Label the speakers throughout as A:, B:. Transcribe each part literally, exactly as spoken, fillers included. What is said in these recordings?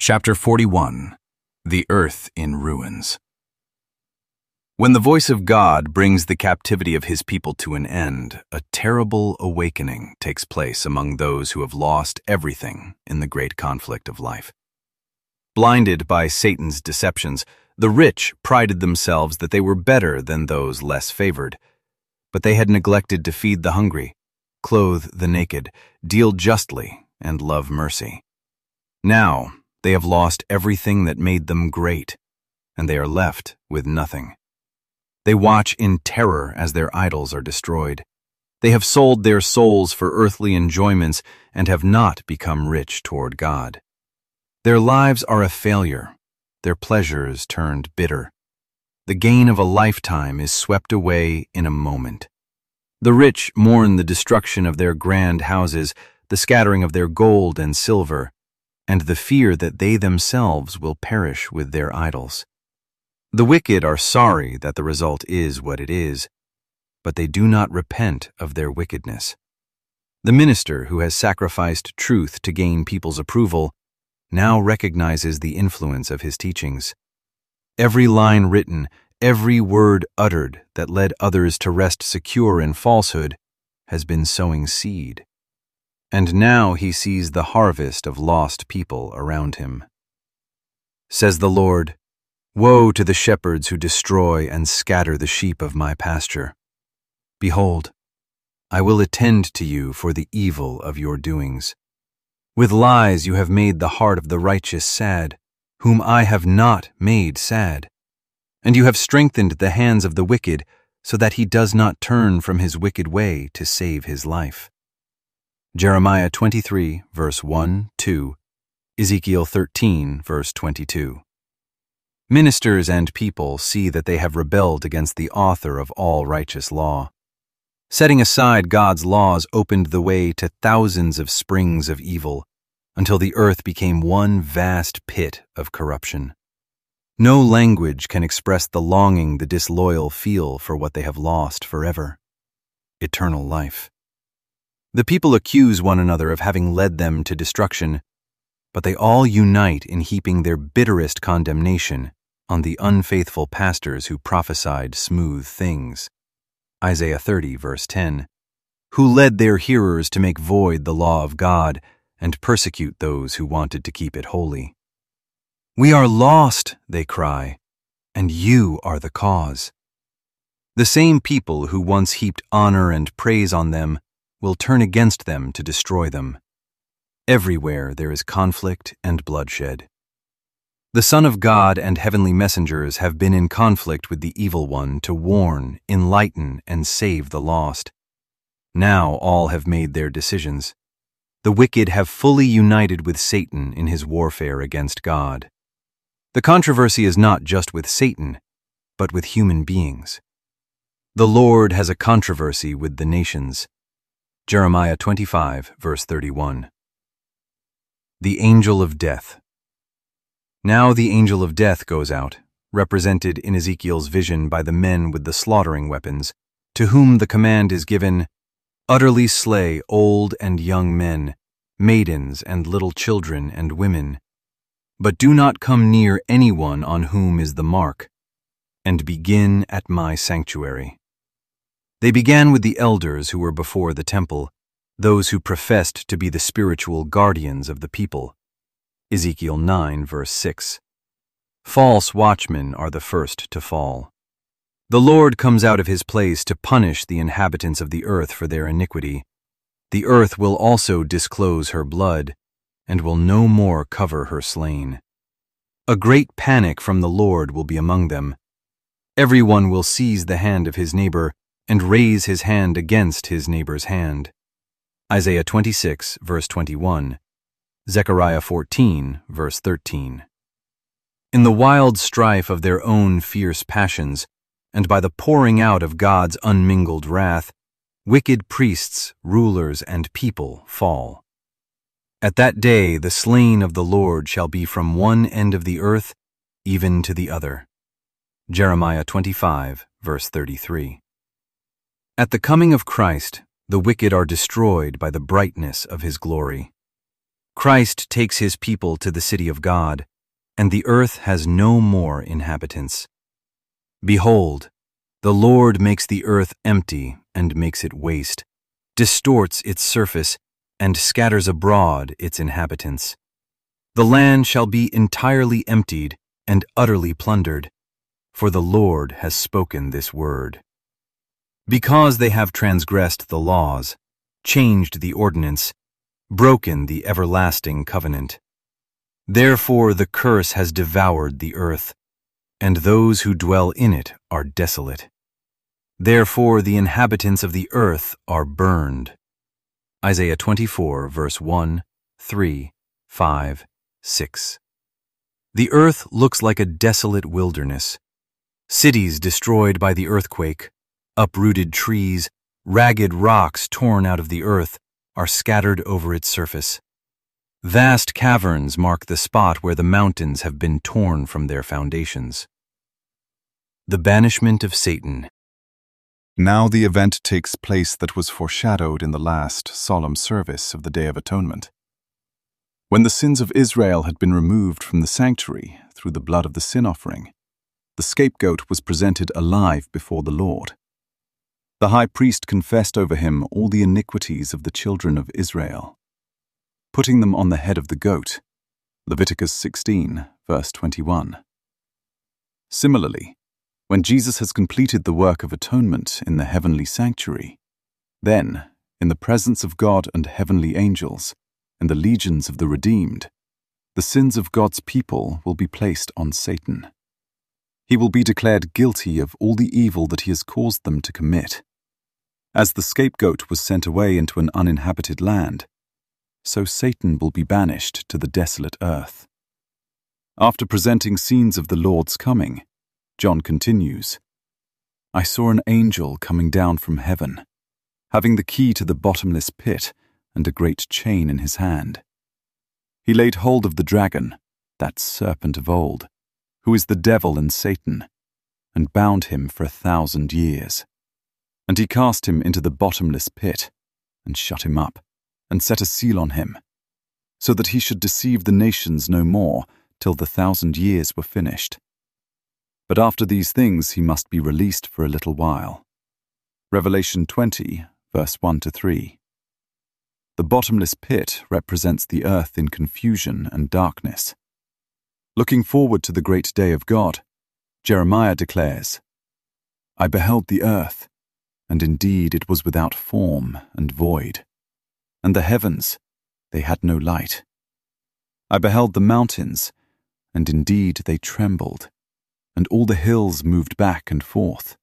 A: Chapter forty-one. The Earth in Ruins. When the voice of God brings the captivity of his people to an end, a terrible awakening takes place among those who have lost everything in the great conflict of life. Blinded by Satan's deceptions, the rich prided themselves that they were better than those less favored. But they had neglected to feed the hungry, clothe the naked, deal justly, and love mercy. Now, they have lost everything that made them great, and they are left with nothing. They watch in terror as their idols are destroyed. They have sold their souls for earthly enjoyments and have not become rich toward God. Their lives are a failure, their pleasures turned bitter. The gain of a lifetime is swept away in a moment. The rich mourn the destruction of their grand houses, the scattering of their gold and silver, and the fear that they themselves will perish with their idols. The wicked are sorry that the result is what it is, but they do not repent of their wickedness. The minister who has sacrificed truth to gain people's approval now recognizes the influence of his teachings. Every line written, every word uttered that led others to rest secure in falsehood has been sowing seed. And now he sees the harvest of lost people around him. Says the Lord, "Woe to the shepherds who destroy and scatter the sheep of my pasture. Behold, I will attend to you for the evil of your doings. With lies you have made the heart of the righteous sad, whom I have not made sad. And you have strengthened the hands of the wicked, so that he does not turn from his wicked way to save his life." Jeremiah twenty-three, verse one, two, Ezekiel thirteen, verse twenty-two. Ministers and people see that they have rebelled against the author of all righteous law. Setting aside God's laws opened the way to thousands of springs of evil, until the earth became one vast pit of corruption. No language can express the longing the disloyal feel for what they have lost forever: eternal life. The people accuse one another of having led them to destruction, but they all unite in heaping their bitterest condemnation on the unfaithful pastors who prophesied smooth things. Isaiah thirty, verse ten, who led their hearers to make void the law of God and persecute those who wanted to keep it holy. "We are lost," they cry, "and you are the cause." The same people who once heaped honor and praise on them will turn against them to destroy them. Everywhere there is conflict and bloodshed. The Son of God and heavenly messengers have been in conflict with the evil one to warn, enlighten, and save the lost. Now all have made their decisions. The wicked have fully united with Satan in his warfare against God. The controversy is not just with Satan, but with human beings. The Lord has a controversy with the nations. Jeremiah twenty-five, verse thirty-one. The Angel of Death. Now the angel of death goes out, represented in Ezekiel's vision by the men with the slaughtering weapons, to whom the command is given, "Utterly slay old and young men, maidens and little children and women, but do not come near anyone on whom is the mark, and begin at my sanctuary." They began with the elders who were before the temple, those who professed to be the spiritual guardians of the people. Ezekiel nine, verse six. False watchmen are the first to fall. The Lord comes out of his place to punish the inhabitants of the earth for their iniquity. The earth will also disclose her blood, and will no more cover her slain. A great panic from the Lord will be among them. Everyone will seize the hand of his neighbor and raise his hand against his neighbor's hand. Isaiah twenty-six, verse twenty-one. Zechariah fourteen, verse thirteen. In the wild strife of their own fierce passions, and by the pouring out of God's unmingled wrath, wicked priests, rulers, and people fall. At that day the slain of the Lord shall be from one end of the earth even to the other. Jeremiah twenty-five, verse thirty-three. At the coming of Christ, the wicked are destroyed by the brightness of his glory. Christ takes his people to the city of God, and the earth has no more inhabitants. Behold, the Lord makes the earth empty and makes it waste, distorts its surface, and scatters abroad its inhabitants. The land shall be entirely emptied and utterly plundered, for the Lord has spoken this word. Because they have transgressed the laws, changed the ordinance, broken the everlasting covenant. Therefore the curse has devoured the earth, and those who dwell in it are desolate. Therefore the inhabitants of the earth are burned. Isaiah twenty-four, verse one, three, five, six. The earth looks like a desolate wilderness. Cities destroyed by the earthquake, uprooted trees, ragged rocks torn out of the earth are scattered over its surface. Vast caverns mark the spot where the mountains have been torn from their foundations. The banishment of Satan.
B: Now the event takes place that was foreshadowed in the last solemn service of the Day of Atonement. When the sins of Israel had been removed from the sanctuary through the blood of the sin offering, the scapegoat was presented alive before the Lord. The high priest confessed over him all the iniquities of the children of Israel, putting them on the head of the goat. Leviticus sixteen, verse twenty-one. Similarly, when Jesus has completed the work of atonement in the heavenly sanctuary, then, in the presence of God and heavenly angels, and the legions of the redeemed, the sins of God's people will be placed on Satan. He will be declared guilty of all the evil that he has caused them to commit. As the scapegoat was sent away into an uninhabited land, so Satan will be banished to the desolate earth. After presenting scenes of the Lord's coming, John continues, I saw an angel coming down from heaven, having the key to the bottomless pit and a great chain in his hand. He laid hold of the dragon, that serpent of old, who is the devil and Satan, and bound him for a thousand years. And he cast him into the bottomless pit, and shut him up, and set a seal on him, so that he should deceive the nations no more till the thousand years were finished. But after these things he must be released for a little while. Revelation twenty, verse one to three. The bottomless pit represents the earth in confusion and darkness. Looking forward to the great day of God, Jeremiah declares, I beheld the earth, and indeed it was without form and void, and the heavens, they had no light. I beheld the mountains, and indeed they trembled, and all the hills moved back and forth.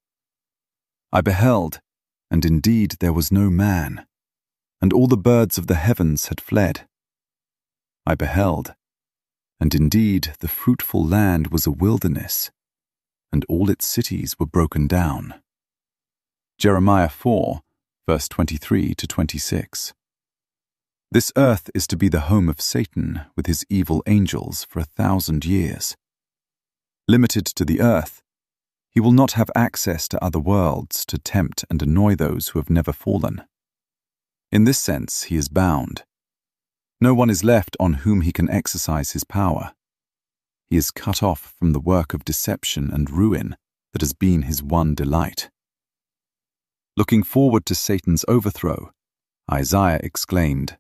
B: I beheld, and indeed there was no man, and all the birds of the heavens had fled. I beheld, and indeed the fruitful land was a wilderness, and all its cities were broken down. Jeremiah four, verse twenty-three to twenty-six. This earth is to be the home of Satan with his evil angels for a thousand years. Limited to the earth, he will not have access to other worlds to tempt and annoy those who have never fallen. In this sense, he is bound. No one is left on whom he can exercise his power. He is cut off from the work of deception and ruin that has been his one delight. Looking forward to Satan's overthrow, Isaiah exclaimed,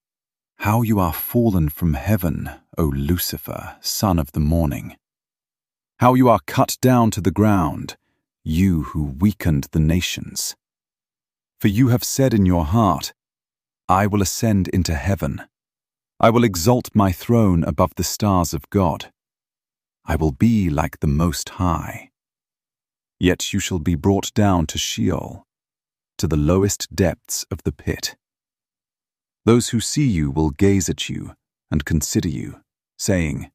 B: How you are fallen from heaven, O Lucifer, son of the morning! How you are cut down to the ground, you who weakened the nations! For you have said in your heart, I will ascend into heaven. I will exalt my throne above the stars of God. I will be like the Most High. Yet you shall be brought down to Sheol, to the lowest depths of the pit. Those who see you will gaze at you and consider you, saying,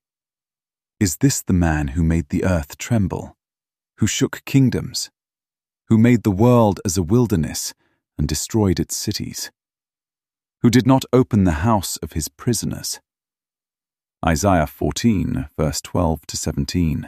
B: Is this the man who made the earth tremble, who shook kingdoms, who made the world as a wilderness and destroyed its cities, who did not open the house of his prisoners? Isaiah fourteen, verse twelve to seventeen.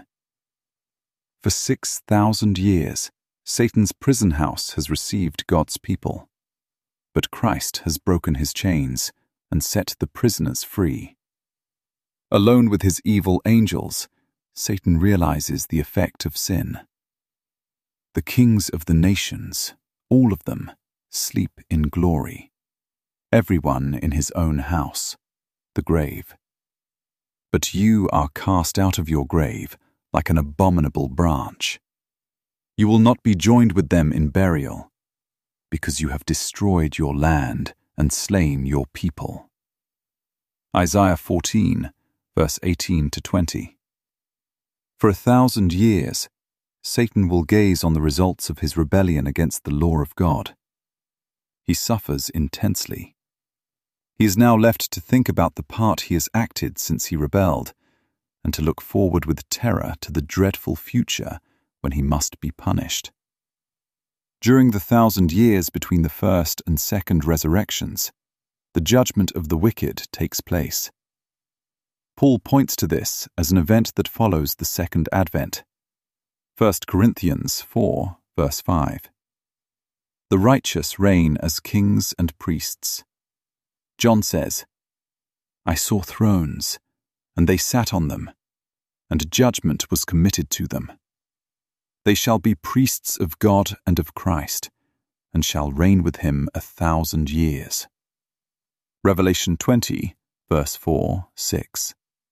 B: For six thousand years, Satan's prison house has received God's people. But Christ has broken his chains, and set the prisoners free. Alone with his evil angels, Satan realizes the effect of sin. The kings of the nations, all of them, sleep in glory, everyone in his own house, the grave. But you are cast out of your grave like an abominable branch. You will not be joined with them in burial, because you have destroyed your land and slain your people. Isaiah fourteen, verse eighteen to twenty. For a thousand years, Satan will gaze on the results of his rebellion against the law of God. He suffers intensely. He is now left to think about the part he has acted since he rebelled, and to look forward with terror to the dreadful future when he must be punished. During the thousand years between the first and second resurrections, the judgment of the wicked takes place. Paul points to this as an event that follows the second advent. First Corinthians four, verse five. The righteous reign as kings and priests. John says, I saw thrones, and they sat on them, and judgment was committed to them. They shall be priests of God and of Christ, and shall reign with him a thousand years. Revelation twenty, verse four, six.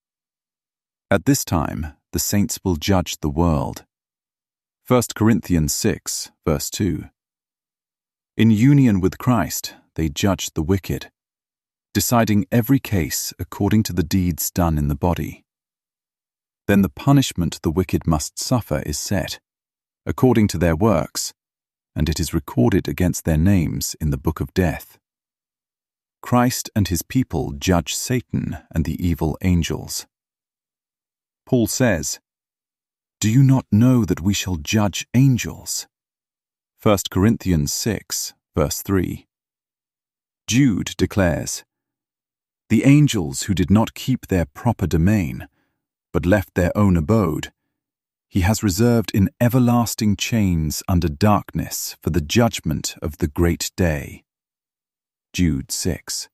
B: At this time, the saints will judge the world. First Corinthians six, verse two. In union with Christ, they judge the wicked, deciding every case according to the deeds done in the body. Then the punishment the wicked must suffer is set, according to their works, and it is recorded against their names in the book of death. Christ and his people judge Satan and the evil angels. Paul says, Do you not know that we shall judge angels? First Corinthians six, verse three. Jude declares, The angels who did not keep their proper domain, but left their own abode, he has reserved in everlasting chains under darkness for the judgment of the great day. Jude six.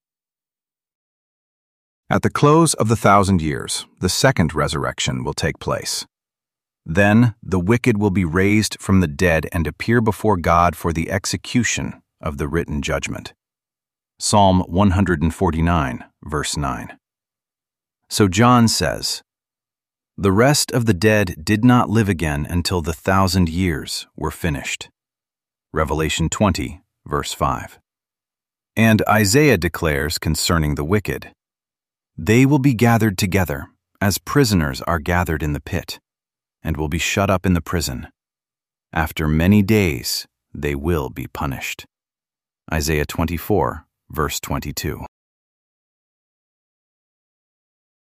A: At the close of the thousand years, the second resurrection will take place. Then the wicked will be raised from the dead and appear before God for the execution of the written judgment. Psalm one forty-nine, verse nine. So John says, The rest of the dead did not live again until the thousand years were finished. Revelation twenty, verse five. And Isaiah declares concerning the wicked, They will be gathered together, as prisoners are gathered in the pit, and will be shut up in the prison. After many days they will be punished. Isaiah twenty-four, verse twenty-two.